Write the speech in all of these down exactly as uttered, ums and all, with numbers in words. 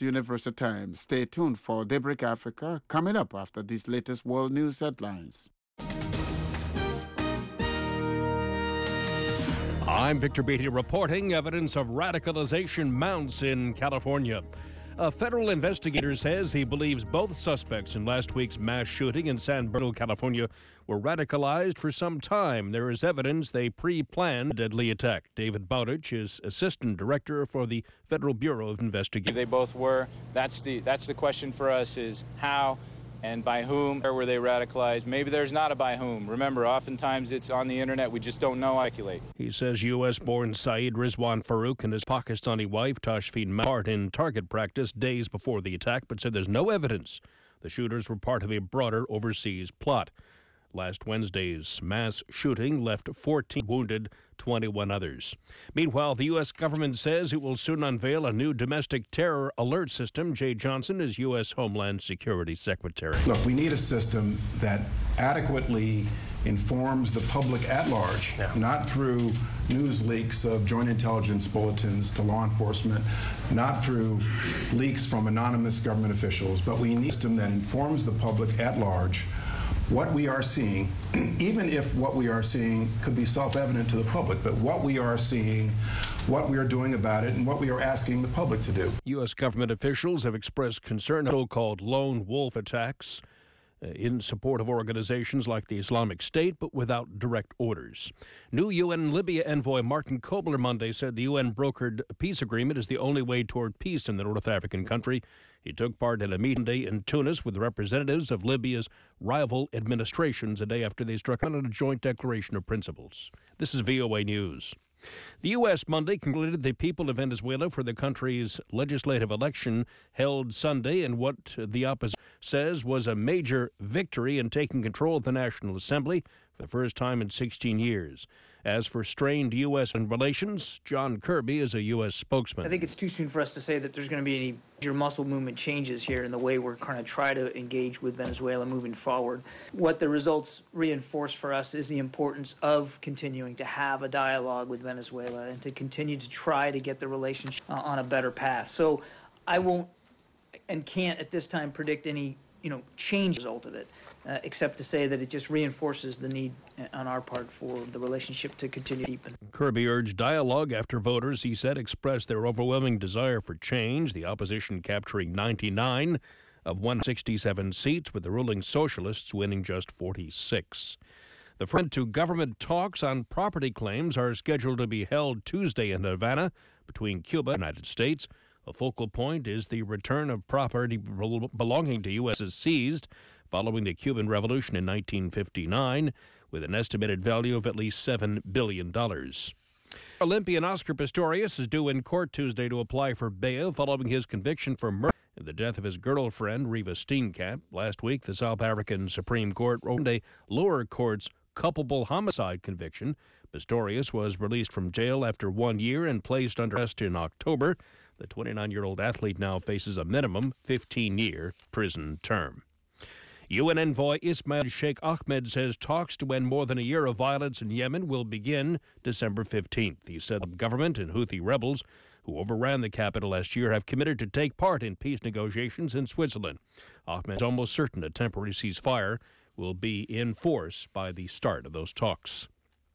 Universal Time. Stay tuned for Daybreak Africa, coming up after these latest world news headlines. I'm Victor Beatty reporting evidence of radicalization mounts in California. A federal investigator says he believes both suspects in last week's mass shooting in San Bernardino, California, were radicalized for some time. There is evidence they pre-planned a deadly attack. David Bowditch is Assistant Director for the Federal Bureau of Investigation. They both were. That's the that's the question for us, is how and by whom. Where were they radicalized? Maybe there's not a by whom. Remember, oftentimes it's on the internet. We just don't know. Calculate. He says U S-born Saeed Rizwan Farouk and his Pakistani wife Tashfeen Mahar in target practice days before the attack, but said there's no evidence the shooters were part of a broader overseas plot. Last Wednesday's mass shooting left fourteen wounded, twenty-one others. Meanwhile, the U S government says it will soon unveil a new domestic terror alert system. Jay Johnson is U S Homeland Security Secretary. Look, we need a system that adequately informs the public at large, yeah. not through news leaks of joint intelligence bulletins to law enforcement, not through leaks from anonymous government officials, but we need a system that informs the public at large what we are seeing, even if what we are seeing could be self-evident to the public, but what we are seeing, what we are doing about it, and what we are asking the public to do. U S government officials have expressed concern about so-called lone wolf attacks uh, in support of organizations like the Islamic State, but without direct orders. New U N Libya envoy Martin Kobler Monday said the U N brokered a peace agreement is the only way toward peace in the North African country. He took part in a meeting today in Tunis with representatives of Libya's rival administrations a day after they struck on a joint declaration of principles. This is V O A News. The U S Monday concluded the people of Venezuela for the country's legislative election held Sunday in what the opposition says was a major victory in taking control of the National Assembly for the first time in sixteen years. As for strained U S relations, John Kirby is a U S spokesman. I think it's too soon for us to say that there's going to be any major muscle movement changes here in the way we're going to try to engage with Venezuela moving forward. What the results reinforce for us is the importance of continuing to have a dialogue with Venezuela and to continue to try to get the relationship uh, on a better path. So I won't and can't at this time predict any you know, change as a result of it, uh, except to say that it just reinforces the need on our part for the relationship to continue to deepen. Kirby urged dialogue after voters, he said, expressed their overwhelming desire for change, the opposition capturing ninety-nine of one hundred sixty-seven seats, with the ruling socialists winning just forty-six. The front-to-government talks on property claims are scheduled to be held Tuesday in Havana between Cuba and the United States. A focal point is the return of property belonging to U S seized following the Cuban Revolution in nineteen fifty-nine, with an estimated value of at least seven billion dollars. Olympian Oscar Pistorius is due in court Tuesday to apply for bail following his conviction for murder in the death of his girlfriend, Reva Steenkamp. Last week, the South African Supreme Court ruled a lower court's culpable homicide conviction. Pistorius was released from jail after one year and placed under arrest in October. The twenty-nine-year-old athlete now faces a minimum fifteen-year prison term. U N envoy Ismail Sheikh Ahmed says talks to end more than a year of violence in Yemen will begin December fifteenth. He said the government and Houthi rebels who overran the capital last year have committed to take part in peace negotiations in Switzerland. Ahmed is almost certain a temporary ceasefire will be in force by the start of those talks.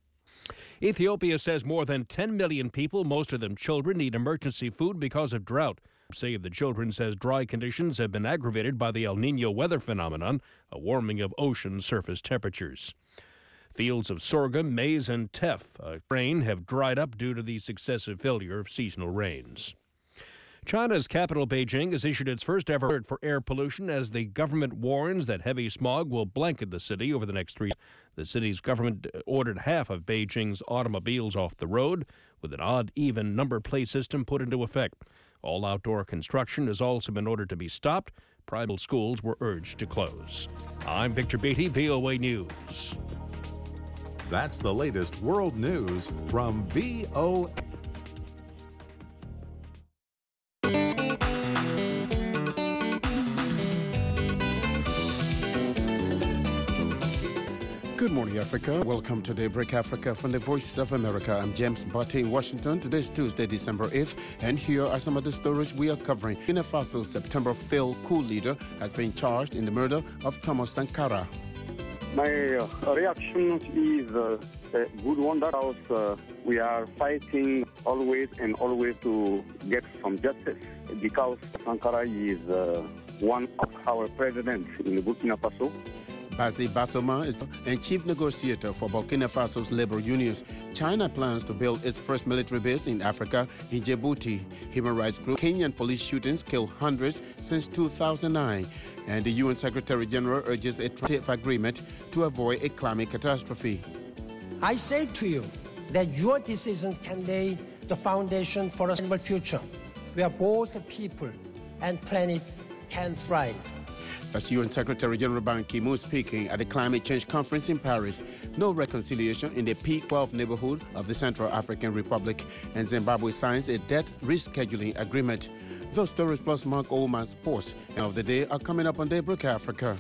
Ethiopia says more than ten million people, most of them children, need emergency food because of drought. Save the Children says dry conditions have been aggravated by the El Nino weather phenomenon, a warming of ocean surface temperatures. Fields of sorghum, maize, and teff uh, grain have dried up due to the successive failure of seasonal rains. China's capital, Beijing, has issued its first ever alert for air pollution as the government warns that heavy smog will blanket the city over the next three years. The city's government ordered half of Beijing's automobiles off the road, with an odd-even number plate system put into effect. All outdoor construction has also been ordered to be stopped. Private schools were urged to close. I'm Victor Beatty, V O A News. That's the latest world news from V O A. Good morning, Africa. Welcome to Daybreak Africa from the Voice of America. I'm James Barty in Washington. Today is Tuesday, December eighth, and here are some of the stories we are covering. Burkina Faso's September failed coup leader has been charged in the murder of Thomas Sankara. My uh, reaction is uh, a good one that was, uh, we are fighting always and always to get some justice because Sankara is uh, one of our presidents in Burkina Faso. Bassey Bassoma is the chief negotiator for Burkina Faso's labor unions. China plans to build its first military base in Africa in Djibouti. Human rights group Kenyan police shootings kill hundreds since two thousand nine. And the U N Secretary General urges a trade agreement to avoid a climate catastrophe. I say to you that your decisions can lay the foundation for a sustainable future where both people and planet can thrive. That's U N Secretary General Ban Ki-moon speaking at the Climate Change Conference in Paris. No reconciliation in the P twelve neighborhood of the Central African Republic, and Zimbabwe signs a debt rescheduling agreement. Those stories plus Mark Oldman's sports of the day are coming up on Daybreak Africa.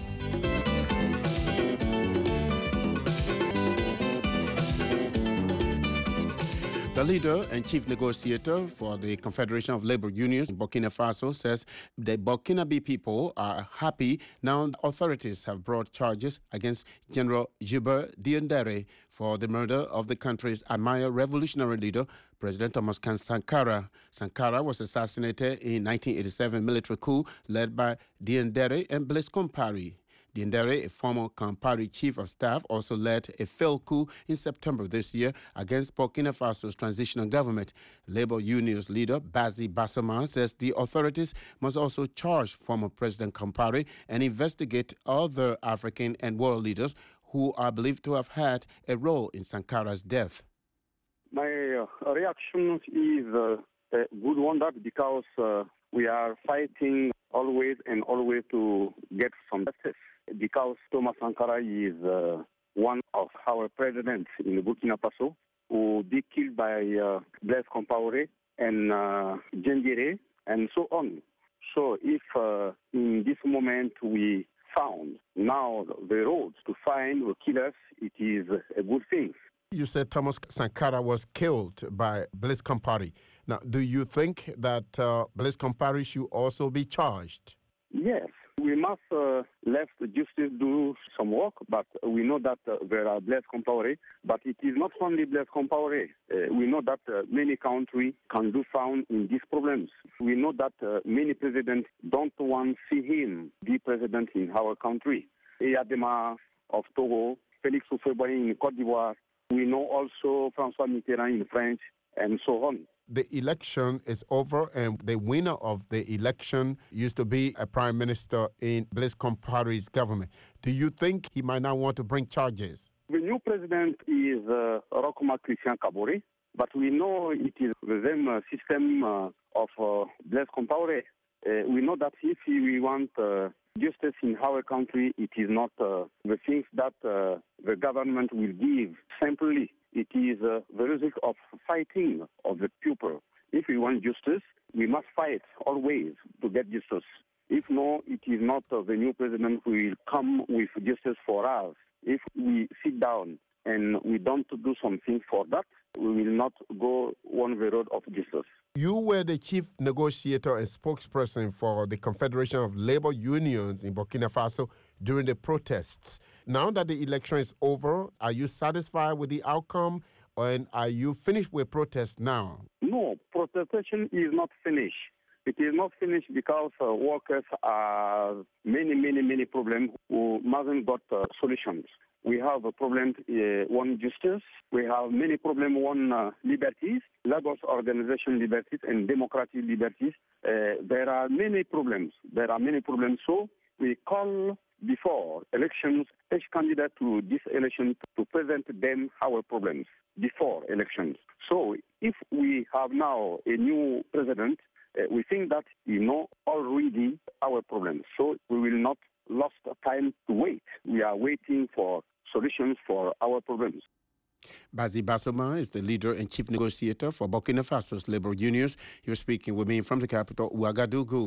The leader and chief negotiator for the Confederation of Labor Unions in Burkina Faso says the Burkinabe people are happy now authorities have brought charges against General Djibril Diendéré for the murder of the country's admired revolutionary leader, President Thomas Sankara. Sankara was assassinated in nineteen eighty-seven military coup led by Diendéré and Blaise Compaoré. Diendéré, a former Compaoré chief of staff, also led a failed coup in September this year against Burkina Faso's transitional government. Labor Unions leader Bassey Bassoma says the authorities must also charge former President Compaoré and investigate other African and world leaders who are believed to have had a role in Sankara's death. My uh, reaction is uh, a good one that because uh, we are fighting always and always to get some justice. Because Thomas Sankara is uh, one of our presidents in Burkina Faso who be killed by uh, Blaise Compaoré and uh, Diendéré and so on. So if uh, in this moment we found now the roads to find the killers, it is a good thing. You said Thomas Sankara was killed by Blaise Compaoré. Now, do you think that uh, Blaise Compaoré should also be charged? Yes. We must uh, let justice do some work, but we know that uh, there are Blaise Compaoré, but it is not only Blaise Compaoré. Uh, we know that uh, many countries can do found in these problems. We know that uh, many presidents don't want to see him be president in our country. Eyadema of Togo, Félix Houphouët-Boigny in Côte d'Ivoire. We know also François Mitterrand in France, and so on. The election is over, and the winner of the election used to be a prime minister in Blaise Compaoré's government. Do you think he might now want to bring charges? The new president is uh, Roch-Marc Christian Kaboré, but we know it is the same uh, system uh, of uh, Blaise Compaoré. Uh, we know that if we want uh, justice in our country, it is not uh, the things that uh, the government will give simply. It is uh, the result of fighting of the people. If we want justice, we must fight always to get justice. If no, it is not uh, the new president who will come with justice for us. If we sit down and we don't do something for that, we will not go on the road of justice. You were the chief negotiator and spokesperson for the Confederation of Labor Unions in Burkina Faso during the protests. Now that the election is over, are you satisfied with the outcome, and are you finished with protests now? No, protestation is not finished. It is not finished because uh, workers are many, many, many problems who mustn't got uh, solutions. We have a problem uh, on justice. We have many problems on uh, liberties, labor organization liberties, and democratic liberties. Uh, there are many problems. There are many problems. So we call before elections each candidate to this election to present them our problems before elections. So if we have now a new president, uh, we think that we know already our problems. So we will not lose time to wait. We are waiting for solutions for our problems. Bassey Bassoma is the leader and chief negotiator for Burkina Faso's labor unions. You're speaking with me from the capital, Ouagadougou.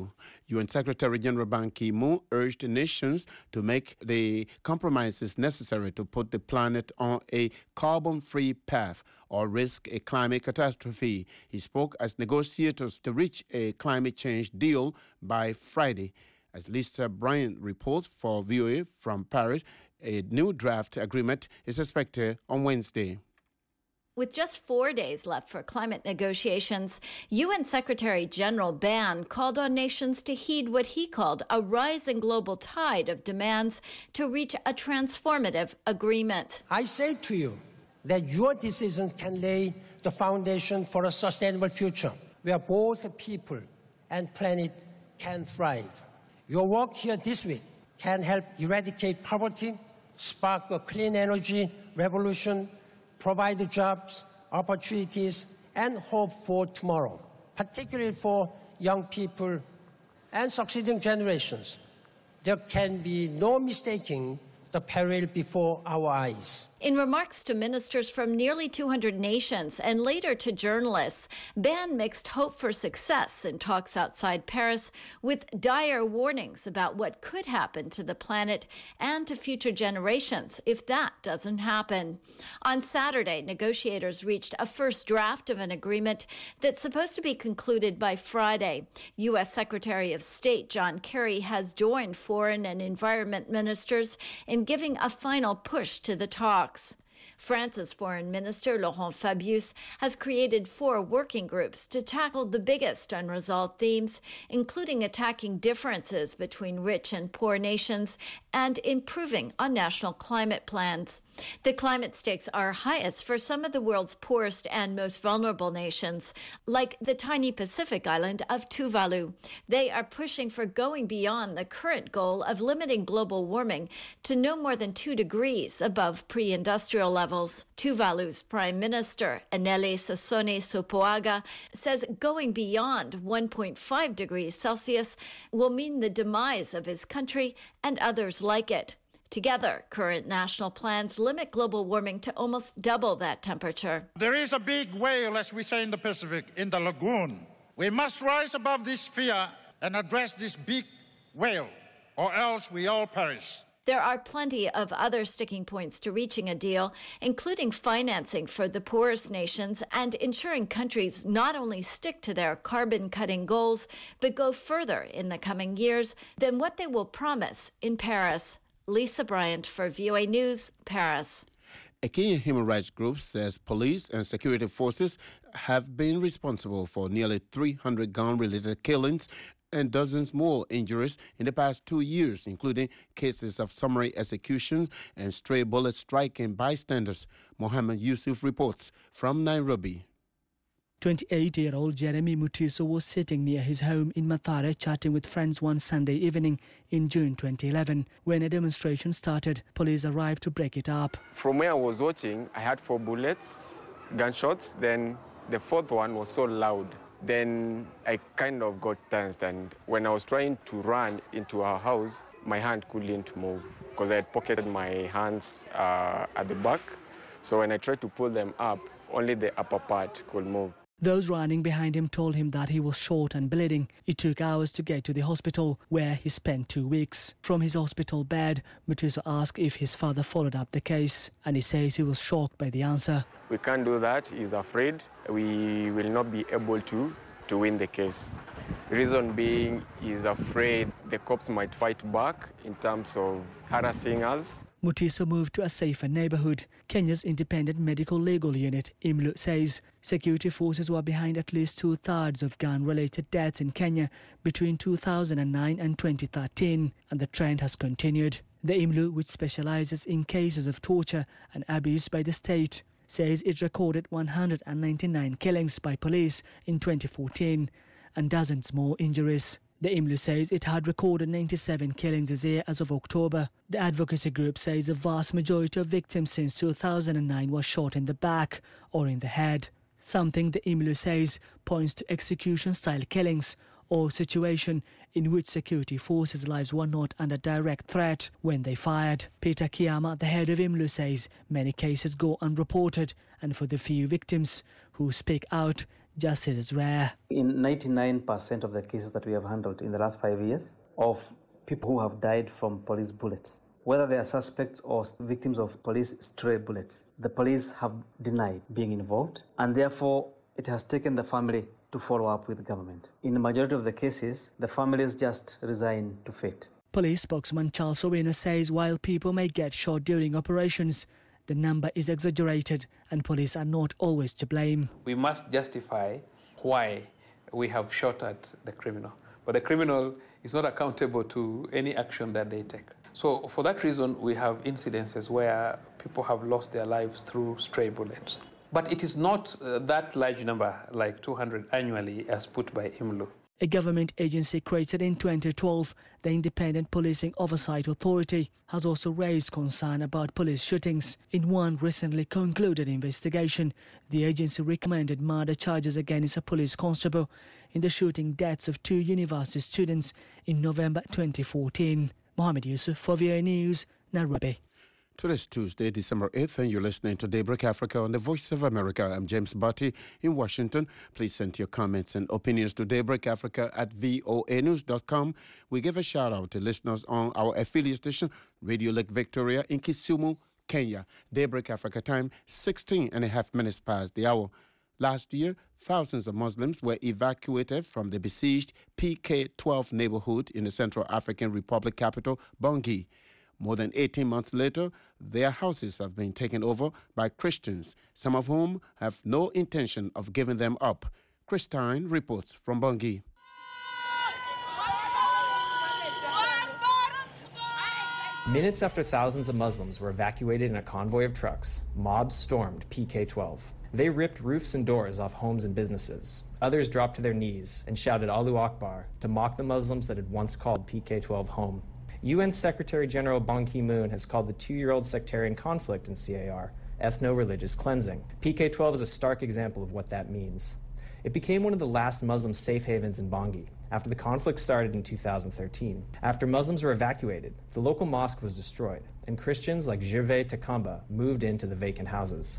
U N Secretary General Ban Ki-moon urged the nations to make the compromises necessary to put the planet on a carbon-free path or risk a climate catastrophe. He spoke as negotiators to reach a climate change deal by Friday. As Lisa Bryant reports for V O A from Paris, a new draft agreement is expected on Wednesday. With just four days left for climate negotiations, U N Secretary General Ban called on nations to heed what he called a rising global tide of demands to reach a transformative agreement. I say to you that your decisions can lay the foundation for a sustainable future where both people and planet can thrive. Your work here this week can help eradicate poverty, spark a clean energy revolution, provide jobs, opportunities, and hope for tomorrow, particularly for young people and succeeding generations. There can be no mistaking the peril before our eyes. In remarks to ministers from nearly two hundred nations and later to journalists, Ban mixed hope for success in talks outside Paris with dire warnings about what could happen to the planet and to future generations if that doesn't happen. On Saturday, negotiators reached a first draft of an agreement that's supposed to be concluded by Friday. U S Secretary of State John Kerry has joined foreign and environment ministers in giving a final push to the talks. France's Foreign Minister Laurent Fabius has created four working groups to tackle the biggest unresolved themes, including attacking differences between rich and poor nations and improving on national climate plans. The climate stakes are highest for some of the world's poorest and most vulnerable nations, like the tiny Pacific island of Tuvalu. They are pushing for going beyond the current goal of limiting global warming to no more than two degrees above pre-industrial levels. Tuvalu's Prime Minister, Enele Sassone Sopoaga, says going beyond one point five degrees Celsius will mean the demise of his country and others like it. Together, current national plans limit global warming to almost double that temperature. There is a big whale, as we say in the Pacific, in the lagoon. We must rise above this fear and address this big whale, or else we all perish. There are plenty of other sticking points to reaching a deal, including financing for the poorest nations and ensuring countries not only stick to their carbon-cutting goals, but go further in the coming years than what they will promise in Paris. Lisa Bryant for V O A News, Paris. A Kenyan human rights group says police and security forces have been responsible for nearly three hundred gun-related killings and dozens more injuries in the past two years, including cases of summary executions and stray bullets striking bystanders. Mohammed Yusuf reports from Nairobi. twenty-eight-year-old Jeremy Mutiso was sitting near his home in Mathare chatting with friends one Sunday evening in June twenty eleven. When a demonstration started, police arrived to break it up. From where I was watching, I had four bullets, gunshots. Then the fourth one was so loud. Then I kind of got tensed, and when I was trying to run into our house, my hand couldn't move because I had pocketed my hands uh, at the back. So when I tried to pull them up, only the upper part could move. Those running behind him told him that he was shot and bleeding. It took hours to get to the hospital, where he spent two weeks. From his hospital bed, Mutiso asked if his father followed up the case, and he says he was shocked by the answer. We can't do that. He's afraid. We will not be able to, to win the case. Reason being, he's afraid the cops might fight back in terms of harassing us. Mutiso moved to a safer neighborhood. Kenya's Independent Medical Legal Unit, I M L U, says security forces were behind at least two-thirds of gun-related deaths in Kenya between two thousand nine and twenty thirteen, and the trend has continued. The I M L U, which specializes in cases of torture and abuse by the state, says it recorded one hundred ninety-nine killings by police in twenty fourteen and dozens more injuries. The I M L U says it had recorded ninety-seven killings this year as of October. The advocacy group says the vast majority of victims since two thousand nine were shot in the back or in the head, something the I M L U says points to execution-style killings or situation in which security forces' lives were not under direct threat when they fired. Peter Kiama, the head of I M L U, says many cases go unreported, and for the few victims who speak out, justice is rare. In ninety-nine percent of the cases that we have handled in the last five years of people who have died from police bullets, whether they are suspects or victims of police stray bullets, the police have denied being involved, and therefore it has taken the family to follow up with the government. In the majority of the cases, the families just resign to fate. Police spokesman Charles Owino says while people may get shot during operations, the number is exaggerated and police are not always to blame. We must justify why we have shot at the criminal, but the criminal is not accountable to any action that they take. So for that reason, we have incidences where people have lost their lives through stray bullets. But it is not uh, that large number, like two hundred annually, as put by I M L U. A government agency created in twenty twelve, the Independent Policing Oversight Authority, has also raised concern about police shootings. In one recently concluded investigation, the agency recommended murder charges against a police constable in the shooting deaths of two university students in November twenty fourteen. Mohammed Yusuf for V O A News, Nairobi. Today's Tuesday, December eighth, and you're listening to Daybreak Africa on the Voice of America. I'm James Barty in Washington. Please send your comments and opinions to Daybreak Africa at voa news dot com. We give a shout out to listeners on our affiliate station, Radio Lake Victoria in Kisumu, Kenya. Daybreak Africa time, sixteen and a half minutes past the hour. Last year, thousands of Muslims were evacuated from the besieged P K twelve neighborhood in the Central African Republic capital, Bangui. More than eighteen months later, their houses have been taken over by Christians, some of whom have no intention of giving them up. Christine reports from Bangui. Minutes after thousands of Muslims were evacuated in a convoy of trucks, mobs stormed P K twelve. They ripped roofs and doors off homes and businesses. Others dropped to their knees and shouted Allahu Akbar to mock the Muslims that had once called P K twelve home. U N Secretary General Ban Ki-moon has called the two-year-old sectarian conflict in C A R ethno-religious cleansing. P K twelve is a stark example of what that means. It became one of the last Muslim safe havens in Bangui after the conflict started in two thousand thirteen. After Muslims were evacuated, the local mosque was destroyed, and Christians like Gervais Takamba moved into the vacant houses.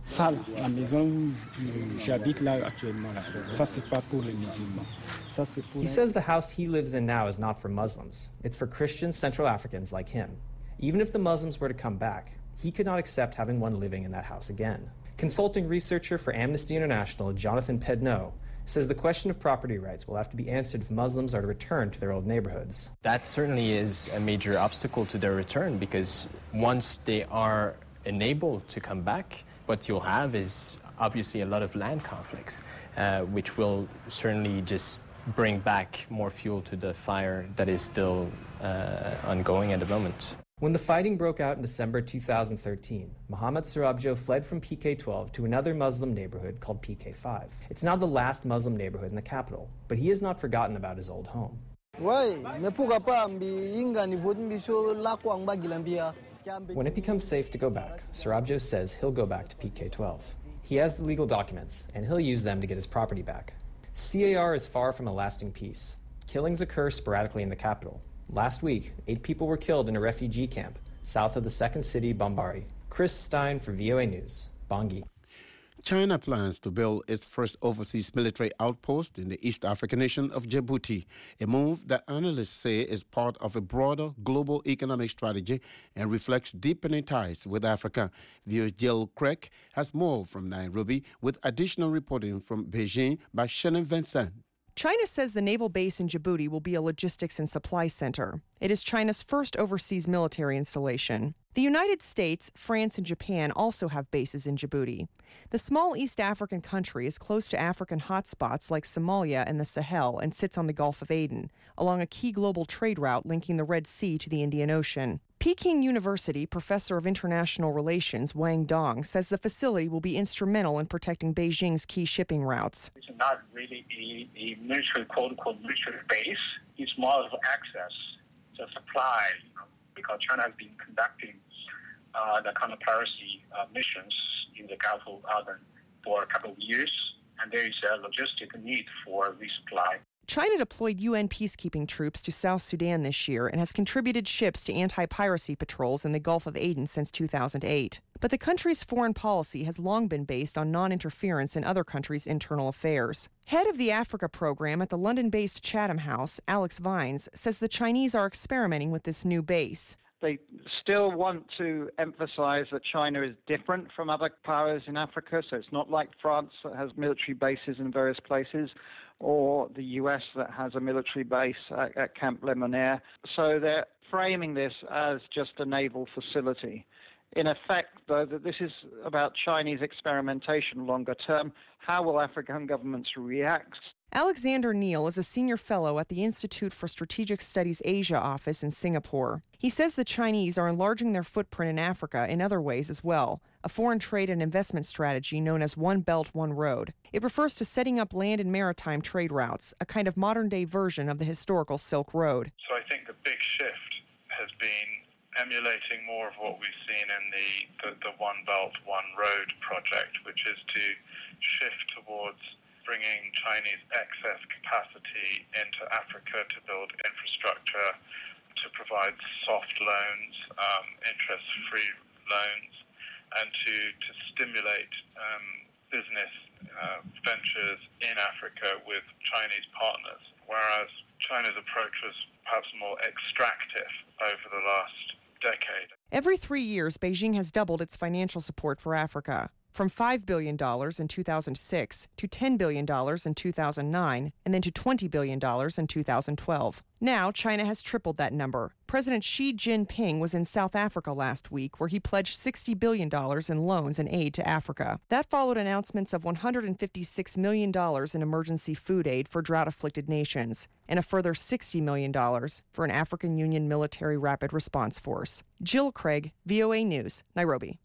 He says the house he lives in now is not for Muslims. It's for Christian Central Africans like him. Even if the Muslims were to come back, he could not accept having one living in that house again. Consulting researcher for Amnesty International, Jonathan Pedneau, says the question of property rights will have to be answered if Muslims are to return to their old neighborhoods. That certainly is a major obstacle to their return, because once they are enabled to come back, what you'll have is obviously a lot of land conflicts, uh, which will certainly just bring back more fuel to the fire that is still uh, ongoing at the moment. When the fighting broke out in December two thousand thirteen, Mohamed Surabjo fled from P K twelve to another Muslim neighborhood called P K five. It's now the last Muslim neighborhood in the capital, but he has not forgotten about his old home. When it becomes safe to go back, Surabjo says he'll go back to P K twelve. He has the legal documents, and he'll use them to get his property back. C A R is far from a lasting peace. Killings occur sporadically in the capital. Last week, eight people were killed in a refugee camp south of the second city, Bambari. Chris Stein for V O A News, Bangui. China plans to build its first overseas military outpost in the East African nation of Djibouti, a move that analysts say is part of a broader global economic strategy and reflects deepening ties with Africa. V O A's Jill Craig has more from Nairobi, with additional reporting from Beijing by Shannon Vincent. China says the naval base in Djibouti will be a logistics and supply center. It is China's first overseas military installation. The United States, France, and Japan also have bases in Djibouti. The small East African country is close to African hotspots like Somalia and the Sahel and sits on the Gulf of Aden, along a key global trade route linking the Red Sea to the Indian Ocean. Peking University professor of international relations Wang Dong says the facility will be instrumental in protecting Beijing's key shipping routes. It's not really a, a military, quote-unquote, military base. It's more of access to supply, you know, because China has been conducting uh, the counter-piracy uh, missions in the Gulf of Aden for a couple of years, and there is a logistic need for resupply. China deployed U N peacekeeping troops to South Sudan this year and has contributed ships to anti-piracy patrols in the Gulf of Aden since two thousand eight. But the country's foreign policy has long been based on non-interference in other countries' internal affairs. Head of the Africa program at the London-based Chatham House, Alex Vines, says the Chinese are experimenting with this new base. They still want to emphasize that China is different from other powers in Africa, so it's not like France that has military bases in various places, or the U S that has a military base at, at Camp Lemonnier. So they're framing this as just a naval facility. In effect, though, that this is about Chinese experimentation longer term. How will African governments react? Alexander Neal is a senior fellow at the Institute for Strategic Studies Asia office in Singapore. He says the Chinese are enlarging their footprint in Africa in other ways as well, a foreign trade and investment strategy known as One Belt, One Road. It refers to setting up land and maritime trade routes, a kind of modern-day version of the historical Silk Road. So I think the big shift has been emulating more of what we've seen in the, the, the One Belt, One Road project, which is to shift towards bringing Chinese excess capacity into Africa to build infrastructure, to provide soft loans, um, interest-free loans, and to, to stimulate um, business uh, ventures in Africa with Chinese partners, whereas China's approach was perhaps more extractive over the last decade. Every three years, Beijing has doubled its financial support for Africa, from five billion dollars in two thousand six to ten billion dollars in two thousand nine, and then to twenty billion dollars in two thousand twelve. Now, China has tripled that number. President Xi Jinping was in South Africa last week, where he pledged sixty billion dollars in loans and aid to Africa. That followed announcements of one hundred fifty-six million dollars in emergency food aid for drought-afflicted nations, and a further sixty million dollars for an African Union military rapid response force. Jill Craig, V O A News, Nairobi.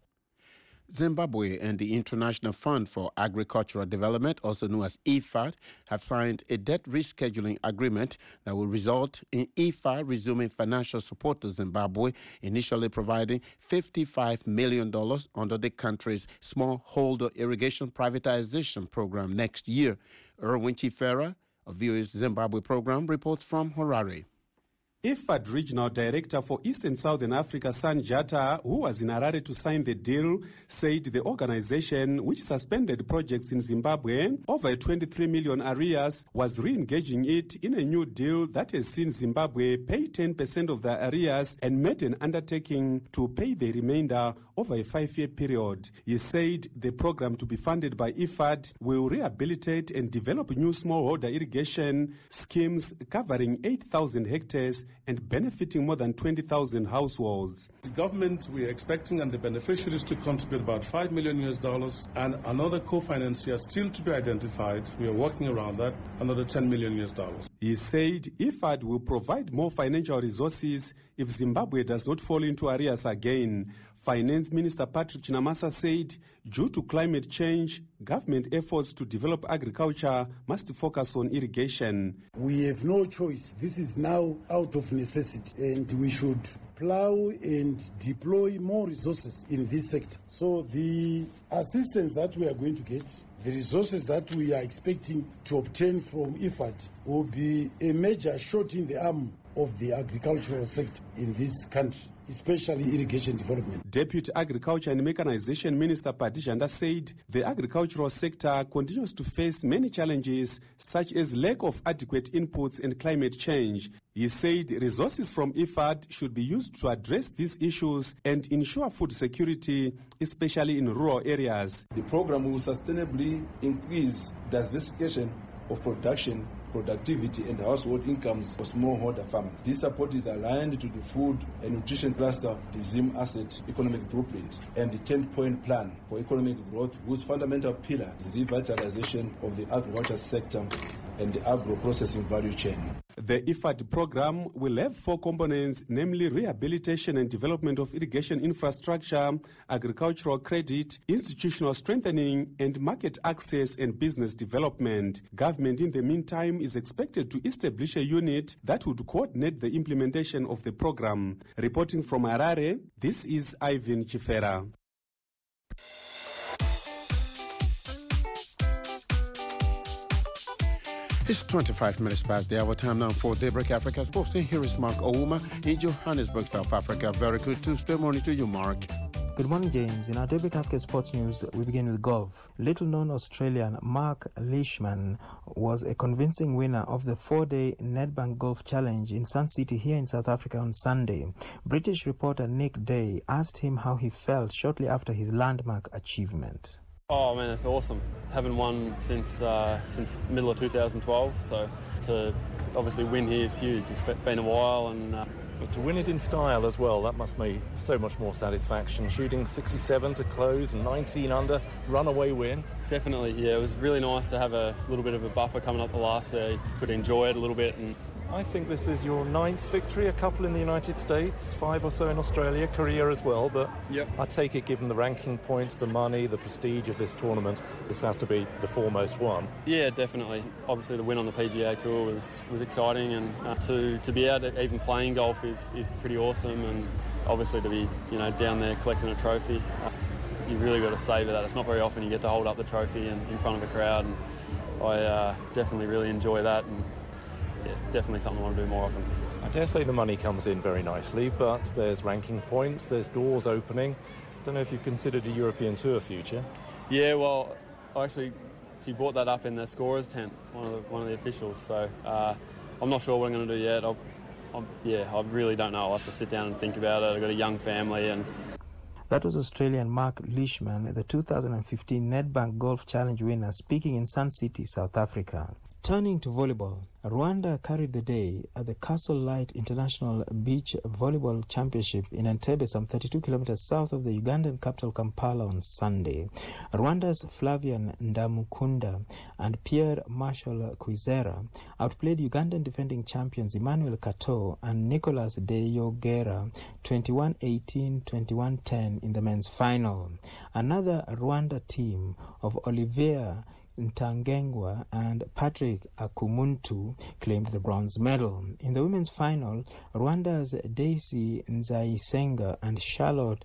Zimbabwe and the International Fund for Agricultural Development, also known as I F A D, have signed a debt rescheduling agreement that will result in I F A D resuming financial support to Zimbabwe, initially providing fifty-five million dollars under the country's smallholder irrigation privatization program next year. Erwin Chifera of V O A's Zimbabwe program reports from Harare. I F A D Regional Director for East and Southern Africa, Sanjata, who was in Harare to sign the deal, said the organization, which suspended projects in Zimbabwe over a twenty-three million arrears, was re-engaging it in a new deal that has seen Zimbabwe pay ten percent of the arrears and made an undertaking to pay the remainder over a five-year period. He said the program to be funded by I F A D will rehabilitate and develop new smallholder irrigation schemes covering eight thousand hectares and benefiting more than twenty thousand households. The government, we are expecting, and the beneficiaries to contribute about five million U S dollars, and another co-financier still to be identified. We are working around that, another ten million U S dollars. He said I F A D will provide more financial resources if Zimbabwe does not fall into arrears again. Finance Minister Patrick Chinamasa said, due to climate change, government efforts to develop agriculture must focus on irrigation. We have no choice. This is now out of necessity, and we should plow and deploy more resources in this sector. So the assistance that we are going to get, the resources that we are expecting to obtain from I F A D will be a major shot in the arm of the agricultural sector in this country, especially irrigation development. Deputy Agriculture and Mechanization Minister Padijanda said the agricultural sector continues to face many challenges, such as lack of adequate inputs and climate change. He said resources from I F A D should be used to address these issues and ensure food security, especially in rural areas. The program will sustainably increase diversification of production, productivity and household incomes for smallholder farmers. This support is aligned to the food and nutrition cluster, the Zim Asset Economic Blueprint, and the ten-point plan for economic growth, whose fundamental pillar is the revitalization of the agriculture sector and the agro-processing value chain. The I F A D program will have four components, namely rehabilitation and development of irrigation infrastructure, agricultural credit, institutional strengthening, and market access and business development. Government, in the meantime, is expected to establish a unit that would coordinate the implementation of the program. Reporting from Harare, this is Ivan Chifera. It's twenty-five minutes past the hour. Time now for Daybreak Africa Sports. And here is Mark Ouma in Johannesburg, South Africa. Very good Tuesday morning to you, Mark. Good morning, James. In our Daybreak Africa Sports News, we begin with golf. Little-known Australian Mark Leishman was a convincing winner of the four-day Nedbank Golf Challenge in Sun City here in South Africa on Sunday. British reporter Nick Day asked him how he felt shortly after his landmark achievement. Oh man, it's awesome. Haven't won since uh, since middle of two thousand twelve, so to obviously win here is huge. It's been a while, and uh, but to win it in style as well, that must be so much more satisfaction. Shooting sixty-seven to close, nineteen under, runaway win. Definitely, yeah. It was really nice to have a little bit of a buffer coming up the last day. Could enjoy it a little bit. And I think this is your ninth victory, a couple in the United States, five or so in Australia, Korea as well, but yep. I take it, given the ranking points, the money, the prestige of this tournament, this has to be the foremost one. Yeah, definitely. Obviously the win on the P G A Tour was, was exciting, and uh, to, to be able to even playing golf is, is pretty awesome, and obviously to be, you know, down there collecting a trophy, uh, you've really got to savour that. It's not very often you get to hold up the trophy in, in front of a crowd, and I uh, definitely really enjoy that. And yeah, definitely something I want to do more often. I dare say the money comes in very nicely, but there's ranking points, there's doors opening. Don't know if you've considered a European Tour future. Yeah, well, I actually she brought that up in the scorer's tent, one of the, one of the officials. So uh, I'm not sure what I'm going to do yet. I'll, I'm, yeah, I really don't know. I'll have to sit down and think about it. I've got a young family. And that was Australian Mark Leishman, the two thousand fifteen Nedbank Golf Challenge winner, speaking in Sun City, South Africa. Turning to volleyball, Rwanda carried the day at the Castle Light International Beach Volleyball Championship in Entebbe, some thirty-two kilometers south of the Ugandan capital Kampala on Sunday. Rwanda's Flavian Ndamukunda and Pierre Marshall Kwizera outplayed Ugandan defending champions Emmanuel Kato and Nicholas Deyogera twenty-one eighteen, twenty-one ten in the men's final. Another Rwanda team of Olivier Ntangengwa and Patrick Akumuntu claimed the bronze medal. In the women's final, Rwanda's Daisy Nzayisenga and Charlotte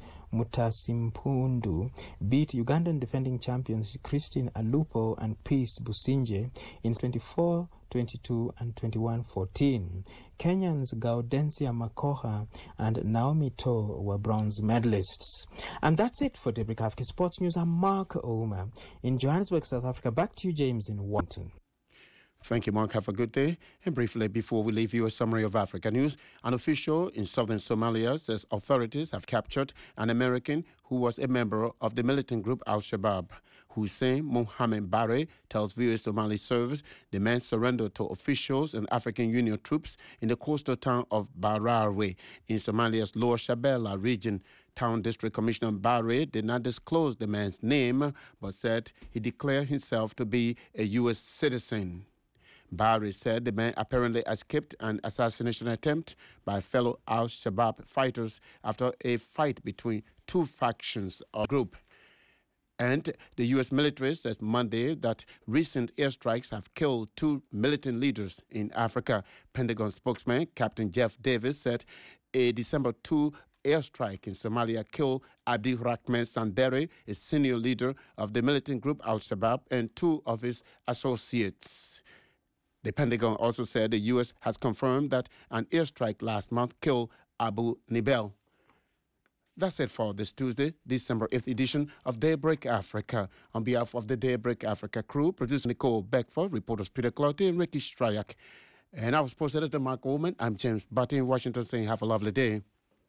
Mutasimpundu beat Ugandan defending champions Christine Alupo and Peace Businje in twenty-four twenty-two and twenty-one fourteen. Kenyans Gaudensia Makoha and Naomi To were bronze medalists. And that's it for Daybreak Africa Sports News. I'm Mark Ouma in Johannesburg, South Africa. Back to you, James, in Washington. Thank you, Mark. Have a good day. And briefly, before we leave you, a summary of Africa news. An official in southern Somalia says authorities have captured an American who was a member of the militant group Al-Shabaab. Hussein Mohamed Barre tells V O A Somali Service the man surrendered to officials and African Union troops in the coastal town of Barawe in Somalia's Lower Shabelle region. Town District Commissioner Barre did not disclose the man's name, but said he declared himself to be a U S citizen. Barre said the man apparently escaped an assassination attempt by fellow Al-Shabaab fighters after a fight between two factions or group. And the U S military says Monday that recent airstrikes have killed two militant leaders in Africa. Pentagon spokesman Captain Jeff Davis said a December second airstrike in Somalia killed Abdirahman Sandere, a senior leader of the militant group Al-Shabaab, and two of his associates. The Pentagon also said the U S has confirmed that an airstrike last month killed Abu Nibel. That's it for this Tuesday, December eighth edition of Daybreak Africa. On behalf of the Daybreak Africa crew, producer Nicole Beckford, reporters Peter Cloutey and Ricky Stryak, and our sports editor Mark Ullman, I'm James Butty in Washington saying have a lovely day.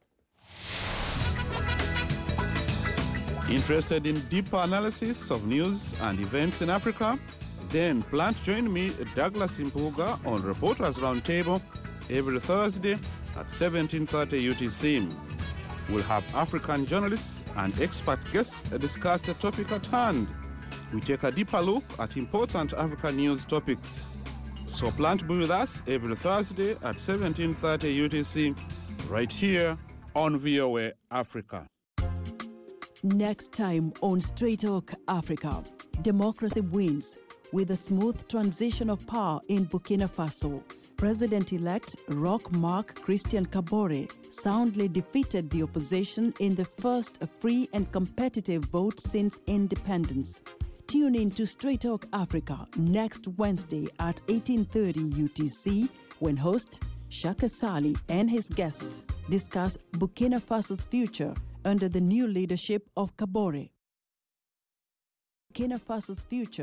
Interested in deeper analysis of news and events in Africa? Then plan to join me, Douglas Impuga, on Reporters Roundtable every Thursday at seventeen thirty U T C. We'll have African journalists and expert guests discuss the topic at hand. We take a deeper look at important African news topics. So plan to be with us every Thursday at seventeen thirty U T C, right here on V O A Africa. Next time on Straight Talk Africa, democracy wins with a smooth transition of power in Burkina Faso. President-elect Roch Marc Christian Kabore soundly defeated the opposition in the first free and competitive vote since independence. Tune in to Straight Talk Africa next Wednesday at eighteen thirty U T C when host Shaka Sali and his guests discuss Burkina Faso's future under the new leadership of Kabore. Burkina Faso's future